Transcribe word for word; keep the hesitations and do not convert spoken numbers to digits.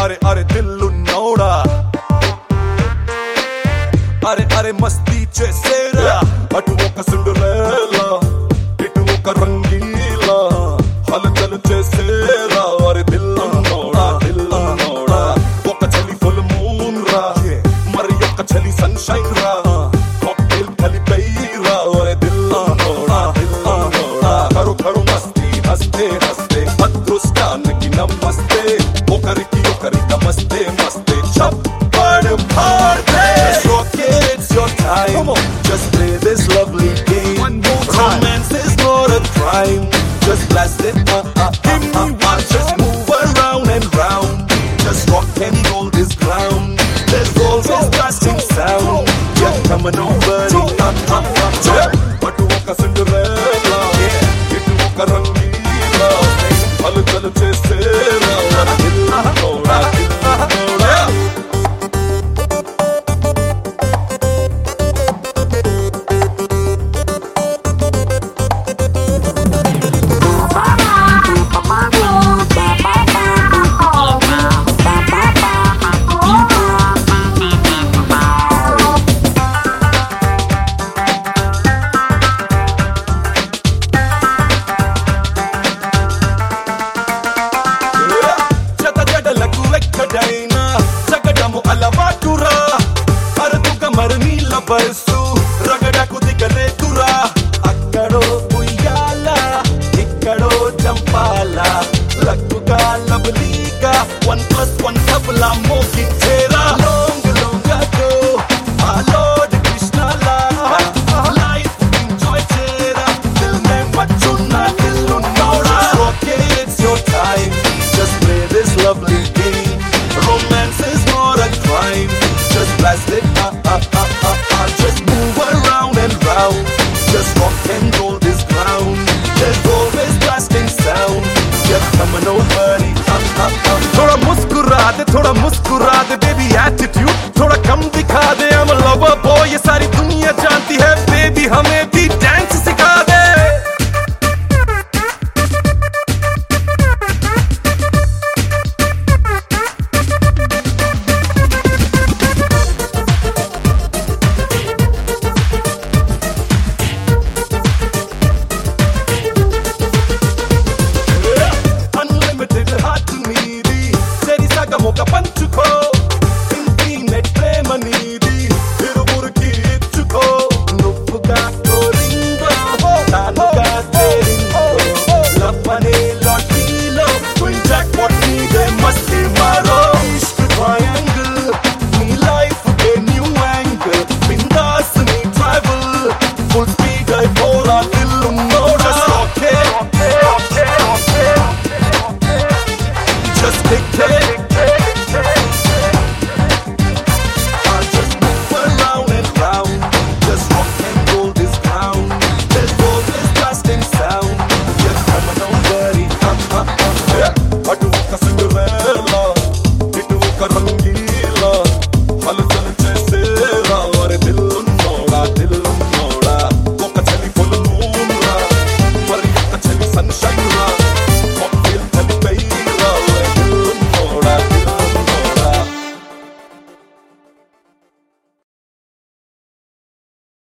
अरे अरे दिल्लु नौड़ा अरे अरे मस्ती చేసేరా అటు ఒక సిండ్రెల్లా ఇటు ఒక రంగీలా హల్చల్ చేసేరా అరే దిల్లు నౌడా దిల్లు నౌడా ఒక చలి ఫుల్ మూన్ రా మరి ఒక చలి సన్షైన్ రా కాక్టైల్ కలిపైరా అరే దిల్లు నౌడా దిల్లు నౌడా కరు కరు మస్తి హస్తే హస్తే అదృష్టానికి నమస్తే ఒకరికి ఒకరి నమస్తే మస్తే చప్పడ్ party it's your time. Come on. Just play this lovely game. One more time. Romance is not a crime. Just blast it, uh, uh, uh, uh, uh. Just move around and round. Just rock and roll this ground. There's always blasting sound. Yeah, coming over. Uh, uh, uh, uh. But to walk a Cinderella, yeah. Get to walk a Rangila. Halu chalu chesera. Dilla noda, dilla noda. Bus రగడకు దిగలేకురా అక్కడో ఉయ్యాల ఇక్కడో చంపాల లక్కుగా లబలీగా one plus one double మోగించేరా long long అగో ఆ లార్డ్ కృష్ణ లాగా లైఫ్ ఎంజాయ్ చేరా దిల్ మే మచ్చున్నా దిల్లు నౌడా okay it's your time just play this lovely game romance is not a crime just blast it uh, uh, uh, uh, uh. Just move around and round. Just rock and roll this ground. There's always blasting sound. Just coming over it. Uh, uh, uh. थोड़ा मुस्कुरा दे, थोड़ा मुस्कुरा दे, baby attitude. थोड़ा कम दिखा दे, I'm a lover boy. ये सारी दुनिया जानती है, baby हमें भी dance सिखा दे. Moka panchuko